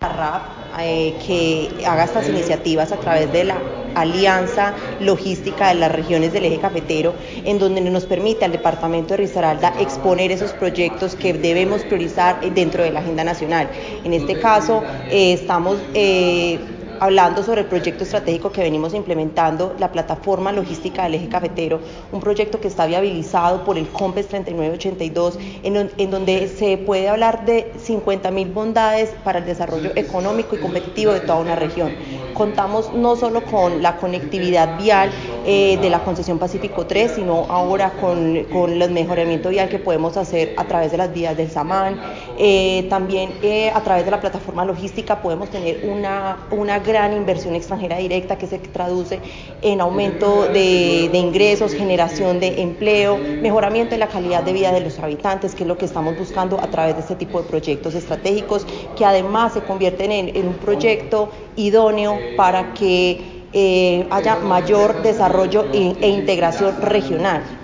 RAP que haga estas iniciativas a través de la Alianza Logística de las Regiones del Eje Cafetero, en donde nos permite al Departamento de Risaralda exponer esos proyectos que debemos priorizar dentro de la agenda nacional. En este caso, estamos hablando sobre el proyecto estratégico que venimos implementando, la plataforma logística del Eje Cafetero, un proyecto que está viabilizado por el COMPES 3982, en donde se puede hablar de 50.000 bondades para el desarrollo económico y competitivo de toda una región. Contamos no solo con la conectividad vial de la concesión Pacífico 3, sino ahora con el mejoramiento vial que podemos hacer a través de las vías del Samán. También a través de la plataforma logística podemos tener una gran inversión extranjera directa que se traduce en aumento de ingresos, generación de empleo, mejoramiento de la calidad de vida de los habitantes, que es lo que estamos buscando a través de este tipo de proyectos estratégicos, que además se convierten en un proyecto idóneo para que haya mayor desarrollo e integración regional.